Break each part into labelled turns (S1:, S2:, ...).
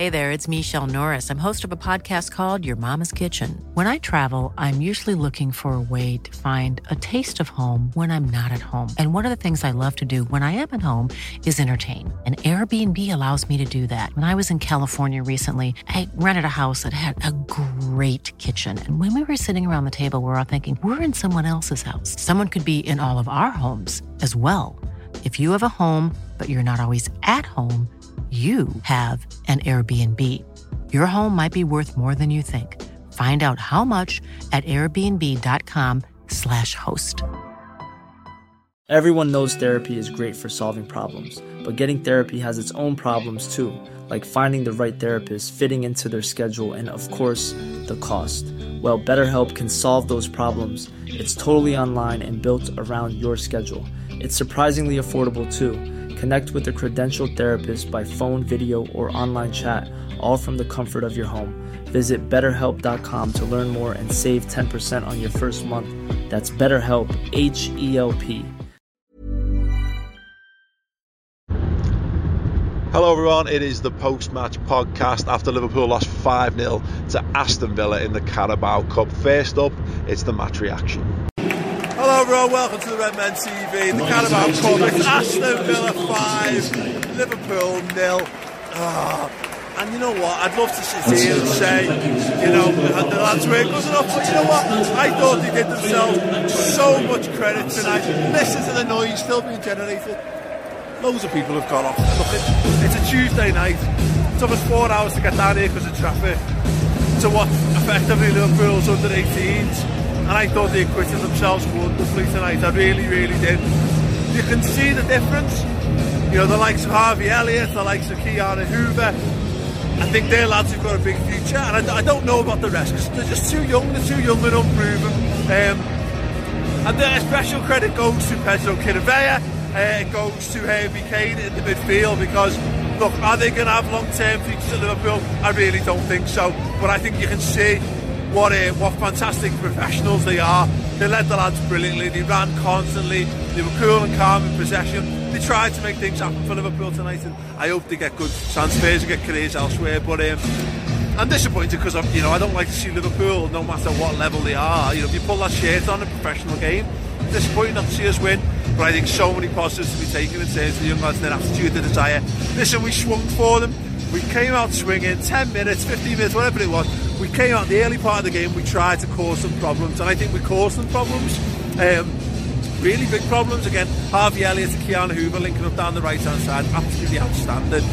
S1: Hey there, it's Michelle Norris. I'm host of a podcast called Your Mama's Kitchen. When I travel, I'm usually looking for a way to find a taste of home when I'm not at home. And one of the things I love to do when I am at home is entertain. And Airbnb allows me to do that. When I was in California recently, I rented a house that had a great kitchen. And when we were sitting around the table, we were all thinking, we're in someone else's house. Someone could be in all of our homes as well. If you have a home, but you're not always at home, you have an Airbnb. Your home might be worth more than you think. Find out how much at airbnb.com/host.
S2: Everyone knows therapy is great for solving problems, but getting therapy has its own problems too, like finding the right therapist, fitting into their schedule, and of course, the cost. Well, BetterHelp can solve those problems. It's totally online and built around your schedule. It's surprisingly affordable too. Connect with a credentialed therapist by phone, video, or online chat, all from the comfort of your home. Visit BetterHelp.com to learn more and save 10% on your first month. That's BetterHelp, H-E-L-P.
S3: Hello everyone, it is the post-match podcast after Liverpool lost 5-0 to Aston Villa in the Carabao Cup. First up, it's the match reaction. Hello everyone, welcome to the Red Men TV, the Carabao Cup. It's Aston Villa 5, Liverpool 0. And you know what, I'd love to sit here and say, the lads weren't good enough, but you know what, I thought they did themselves so much credit tonight. Listen to the noise still being generated. Loads of people have gone off. Look, it's a Tuesday night. It took us 4 hours to get down here because of traffic to what effectively Liverpool's under 18s. And I thought they acquitted themselves wonderfully tonight. I really, really did. You can see the difference. You know, the likes of Harvey Elliott, the likes of Keanu Hoover. I think their lads have got a big future. And I don't know about the rest because they're just too young. They're too young and unproven. And a special credit goes to Pedro Quirivella. It goes to Harry Kane in the midfield because, look, are they going to have long-term futures at Liverpool? I really don't think so. But I think you can see what fantastic professionals they are. They led the lads brilliantly. They ran constantly. They were cool and calm in possession. They tried to make things happen for Liverpool tonight, and I hope they get good transfers and get careers elsewhere. But I'm disappointed because I don't like to see Liverpool, no matter what level they are. If you pull that shirt on a professional game, it's disappointing not to see us win. But I think so many positives to be taken in terms of the young lads and their attitude, their desire. Listen, we swung for them. We came out swinging 10 minutes, 15 minutes, whatever it was. We came out in the early part of the game. We tried to cause some problems, and I think we caused some problems. Really big problems. Again, Harvey Elliott and Keanu Hoover linking up down the right-hand side. Absolutely outstanding.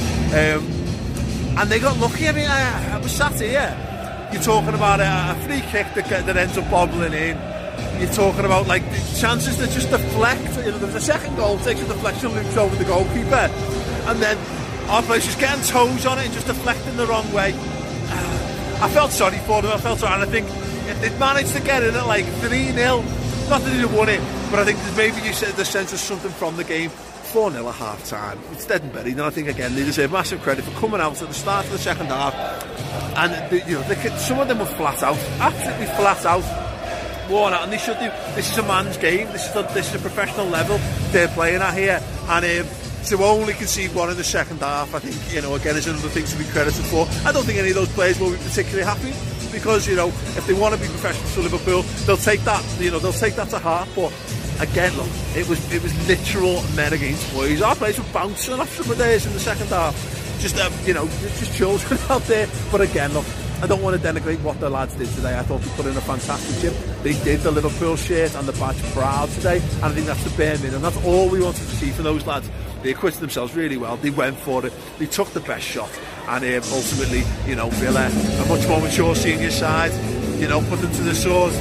S3: And they got lucky. I mean, I was sat here. You're talking about a free kick that ends up bobbling in. You're talking about like chances that just deflect. There's a second goal, takes a deflection, loops over the goalkeeper, and then our players just getting toes on it and just deflecting the wrong way. I felt sorry for them. And I think if they'd managed to get in at like 3-0, not that they'd have won it, but I think maybe you said the sense of something from the game. 4-0 at half time. It's dead and buried, and I think again they deserve massive credit for coming out at the start of the second half. And some of them were flat out, absolutely flat out. Worn out, and they should do. This is a man's game. This is a professional level they're playing at here, and to only concede one in the second half, I think again is another thing to be credited for. I don't think any of those players will be particularly happy because if they want to be professionals for Liverpool, they'll take that. They'll take that to heart. But again, look, it was literal men against boys. Our players were bouncing off some of theirs in the second half. Just children out there. But again, look, I don't want to denigrate what the lads did today. I thought they put in a fantastic gym. They did the Liverpool shirt and the badge proud today, and I think that's the bare minimum. That's all we wanted to see from those lads. They acquitted themselves really well. They went for it. They took the best shot, and ultimately, Villa, a much more mature senior side, put them to the sword.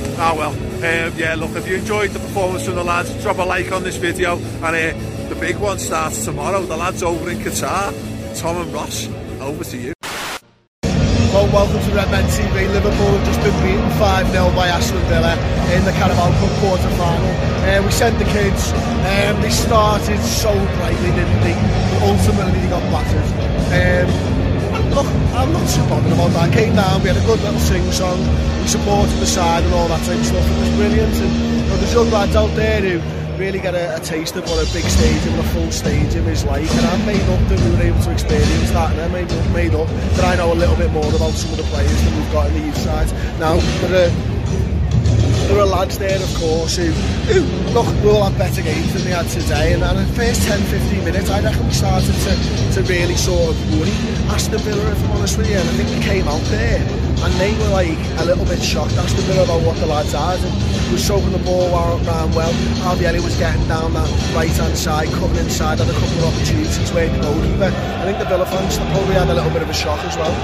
S3: Look, if you enjoyed the performance from the lads, drop a like on this video, and the big one starts tomorrow. The lads over in Qatar, Tom and Ross, over to you.
S4: Well, welcome to Red Men TV. Liverpool have just been beaten 5-0 by Aston Villa in the Carabao Cup quarter-final. We sent the kids. They started so brightly, didn't they? Ultimately, they got battered. Look, I'm not too bothered about that. Came down, we had a good little sing-song. We supported the side and all that type of stuff. It was brilliant. And there's young lads out there who really get a taste of what a big stadium and a full stadium is like, and I'm made up that we were able to experience qualities that and they're made up that I know a little bit more about some of the players that we've got in the youth side. Now, there are lads there, of course, who look, will have better games than they had today. And in the first 10-15 minutes, I reckon we started to really sort of worry Aston Villa, if I'm honest with you. And I think we came out there and they were like a little bit shocked, Aston Villa, about what the lads had. And we were soaking the ball around well. Harvey Elliott was getting down that right-hand side, coming inside, had a couple of opportunities where the goalkeeper. I think the Villa fans probably had a little bit of a shock as well.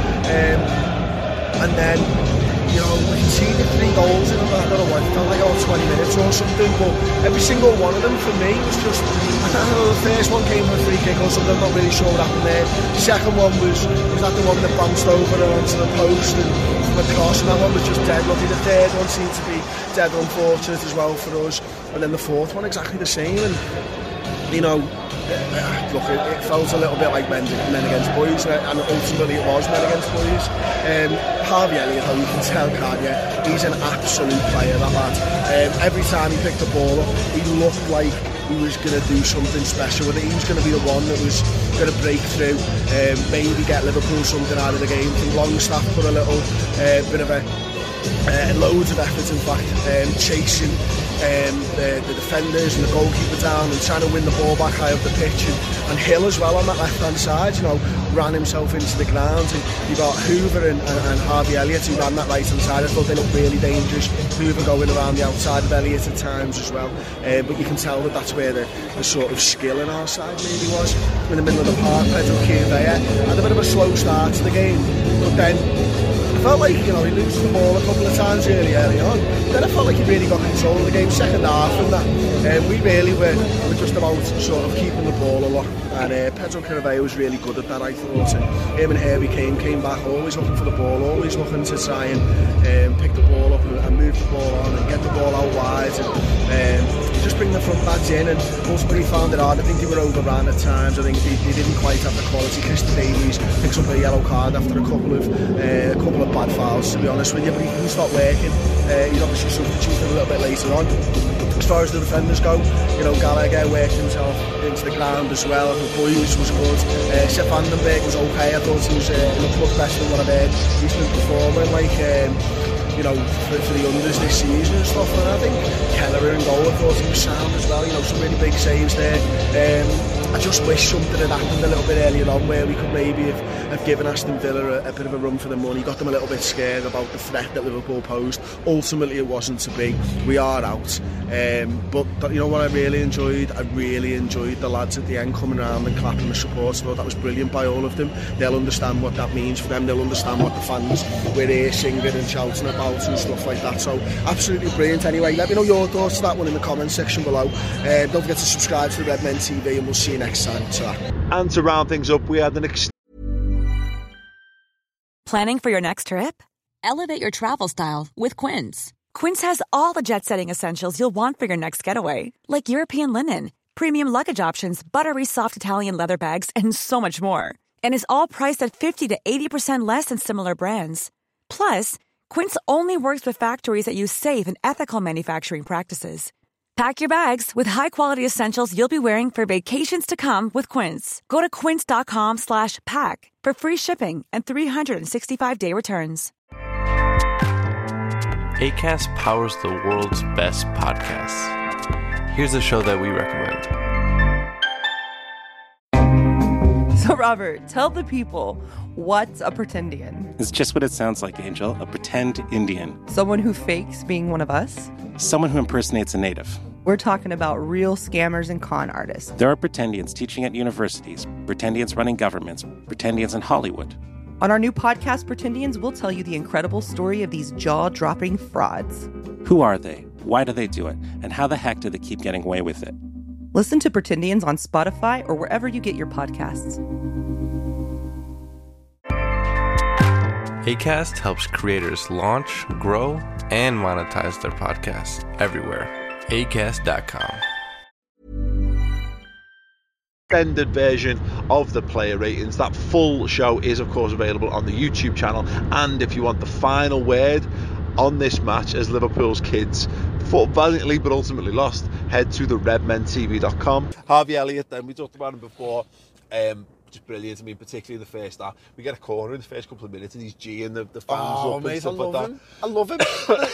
S4: And then, you know, we conceded 3 goals in about, I don't know what, it felt like 20 minutes or something, but every single one of them for me was just, I don't know, the first one came from a free kick or something, I'm not really sure what happened there. The second one was that the one that bounced over and onto the post and from a cross, and that one was just dead lucky. The third one seemed to be dead unfortunate as well for us, and then the fourth one exactly the same. And you know, look, it felt a little bit like men against boys, and ultimately it was men against boys. Harvey Elliott, though, you can tell, can't you? He's an absolute player, that lad. Every time he picked the ball up, he looked like he was going to do something special with it. He was going to be the one that was going to break through, maybe get Liverpool something out of the game. I think Longstaff put a little bit of loads of effort, in fact, chasing the defenders and the goalkeeper down and trying to win the ball back high up the pitch, and Hill as well on that left hand side, you know, ran himself into the ground. And you got Hoover and Harvey Elliott who ran that right hand side. I thought they looked really dangerous. Hoover going around the outside of Elliott at times as well, but you can tell that that's where the sort of skill in our side maybe was. In the middle of the park, Pedro Chirivella had a bit of a slow start to the game, but then I felt like, you know, he loses the ball a couple of times really early on. Then I felt like he really got control of the game second half, and that we really were just about sort of keeping the ball a lot. And Pedro Chirivella was really good at that, I thought. And him and Herbie came back, always looking for the ball, always looking to try and pick the ball up and move the ball on and get the ball out wide. And just bring the front lads in, and ultimately found it hard. I think they were overrun at times. I think they didn't quite have the quality. Christy Davies picks up a yellow card after a couple of bad fouls, to be honest with you, but he didn't stop working. He's obviously substituted a little bit later on. As far as the defenders go, you know, Gallagher worked himself into the ground as well. I thought Boyce was good. Sepp Vandenberg was okay. I thought he was looked better than what I've heard. He's been performing like, you know, for the unders this season and stuff. And I think Keller in goal, I thought he was sound as well. You know, some really big saves there. I just wish something had happened a little bit earlier on where we could maybe have given Aston Villa a bit of a run for the money, got them a little bit scared about the threat that Liverpool posed. Ultimately it wasn't to be. We are out. But you know what I really enjoyed? I really enjoyed the lads at the end coming around and clapping the support. I thought that was brilliant by all of them. They'll understand what that means for them. They'll understand what the fans were here singing and shouting about and stuff like that. So absolutely brilliant. Anyway, let me know your thoughts to that one in the comments section below. Don't forget to subscribe to the Red Men TV, and we'll see you next time.
S3: And to round things up, we had an
S5: Planning for your next trip? Elevate your travel style with Quince. Quince has all the jet-setting essentials you'll want for your next getaway, like European linen, premium luggage options, buttery soft Italian leather bags, and so much more. And is all priced at 50 to 80% less than similar brands. Plus, Quince only works with factories that use safe and ethical manufacturing practices. Pack your bags with high-quality essentials you'll be wearing for vacations to come with Quince. Go to quince.com/pack for free shipping and 365-day returns.
S6: Acast powers the world's best podcasts. Here's a show that we recommend.
S7: So, Robert, tell the people, what's a pretendian?
S8: It's just what it sounds like, Angel. A pretend Indian.
S7: Someone who fakes being one of us?
S8: Someone who impersonates a native.
S7: We're talking about real scammers and con artists.
S8: There are pretendians teaching at universities, pretendians running governments, pretendians in Hollywood.
S7: On our new podcast, Pretendians, we'll tell you the incredible story of these jaw-dropping frauds.
S8: Who are they? Why do they do it? And how the heck do they keep getting away with it?
S7: Listen to Pretendians on Spotify or wherever you get your podcasts.
S6: Acast helps creators launch, grow, and monetize their podcasts everywhere. Acast.com.
S3: Extended version of the player ratings. That full show is of course available on the YouTube channel, and if you want the final word on this match as Liverpool's kids fought valiantly but ultimately lost, head to the redmentv.com. Harvey Elliott, then we talked about him before, just brilliant. I mean, particularly in the first half. We get a corner in the first couple of minutes and he's G'ing the fans up and stuff like that.
S4: I love him.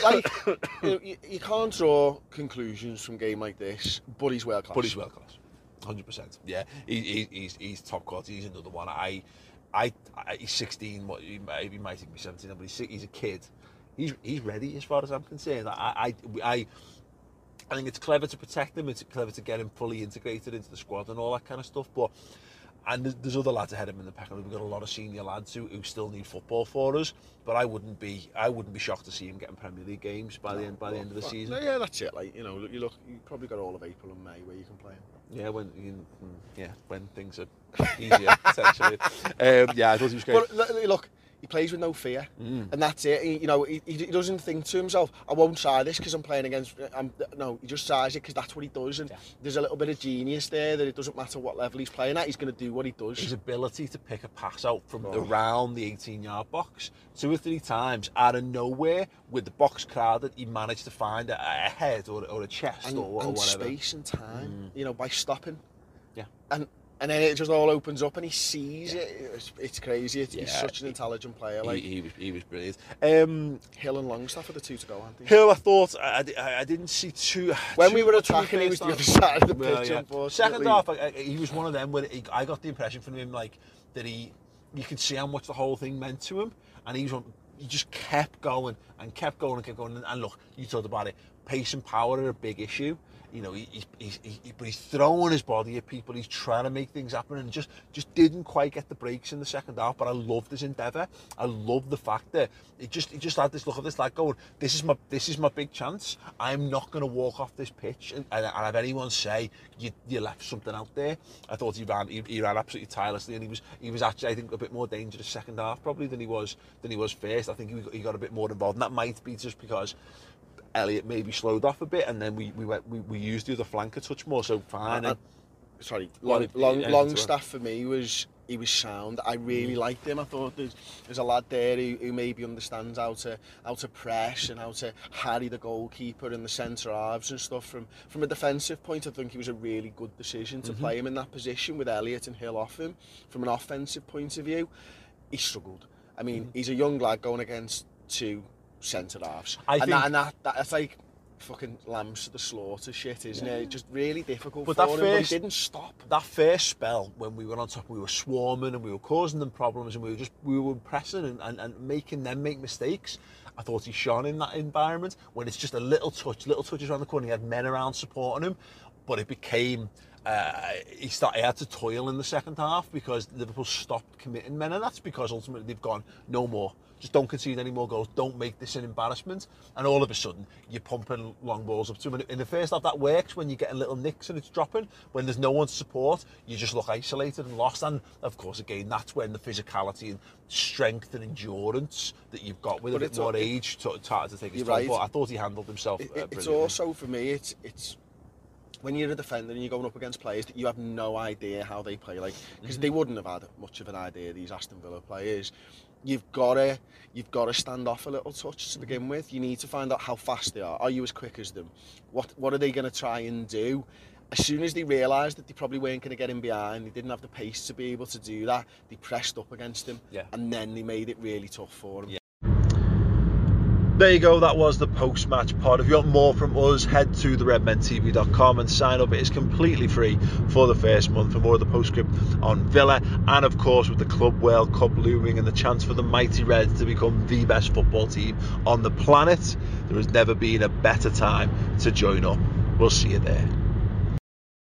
S4: Like, you can't draw conclusions from a game like this, but he's world class.
S3: 100%. Yeah, he's top quality. He's another one. He's 16. He might think he's 17, but he's a kid. He's ready as far as I'm concerned. I think it's clever to protect him. It's clever to get him fully integrated into the squad and all that kind of stuff. And there's other lads ahead of him in the pack. We've got a lot of senior lads who still need football for us. But I wouldn't be shocked to see him getting Premier League games by the end of the season.
S4: Yeah, that's it. Like, you probably got all of April and May where you can play him.
S3: Yeah, when things are easier potentially. I thought he was great.
S4: But look, he plays with no fear, and that's it. He doesn't think to himself, I won't try this because I'm playing against... No, he just tries it because that's what he does, and there's a little bit of genius there that it doesn't matter what level he's playing at, he's going to do what he does.
S3: His ability to pick a pass out from around the 18-yard box 2 or 3 times out of nowhere with the box crowded, he managed to find a head or a chest or whatever.
S4: And space and time, by stopping.
S3: Yeah.
S4: And then it just all opens up and he sees it. It's crazy. He's such an intelligent player. Like
S3: he was brilliant.
S4: Hill and Longstaff are the 2 to go, aren't they?
S3: Hill, I thought I didn't see too.
S4: When we were attacking, he was the other side of the pitch. Unfortunately,
S3: second half, he was one of them where I got the impression from him like that you could see how much the whole thing meant to him, and he just kept going and kept going and kept going. And look, you talked about it. Pace and power are a big issue. But he's throwing his body at people. He's trying to make things happen, and just didn't quite get the breaks in the second half. But I loved his endeavour. I love the fact that he just had this look at this lad going, this is my big chance. I'm not going to walk off this pitch and have anyone say you left something out there. I thought he ran absolutely tirelessly, and he was actually, I think, a bit more dangerous second half probably than he was first. I think he got a bit more involved, and that might be just because Elliott maybe slowed off a bit, and then we used the other flank a touch more, so fine.
S4: Longstaff for me was sound. I really liked him. I thought there's a lad there who maybe understands how to press and how to harry the goalkeeper and the centre halves and stuff. From a defensive point, I think it was a really good decision to play him in that position with Elliott and Hill off him. From an offensive point of view, he struggled. I mean, he's a young lad going against 2 centre halves, that's like fucking lambs to the slaughter shit, isn't it? Just really difficult for him, but he didn't stop.
S3: That first spell when we were on top, we were swarming and we were causing them problems, and we were pressing and making them make mistakes. I thought he shone in that environment when it's just a little touches around the corner. He had men around supporting him, but it became he had to toil in the second half because Liverpool stopped committing men, and that's because ultimately they've gone no more. Just don't concede any more goals. Don't make this an embarrassment. And all of a sudden, you're pumping long balls up to him. And in the first half, that works when you're getting little nicks and it's dropping. When there's no one to support, you just look isolated and lost. And of course, again, that's when the physicality and strength and endurance that you've got with a bit more age started to take its toll. But I thought he handled himself brilliantly.
S4: It's also, for me, it's when you're a defender and you're going up against players that you have no idea how they play, like, because they wouldn't have had much of an idea, these Aston Villa players. You've got to stand off a little touch to begin with. You need to find out how fast they are. Are you as quick as them? What are they going to try and do? As soon as they realised that they probably weren't going to get him behind, they didn't have the pace to be able to do that, they pressed up against him, and then they made it really tough for him.
S3: There you go, that was the post-match pod. If you want more from us, head to theredmentv.com and sign up. It is completely free for the first month for more of the postscript on Villa, and of course with the Club World Cup looming and the chance for the mighty Reds to become the best football team on the planet, there has never been a better time to join up. We'll see you there.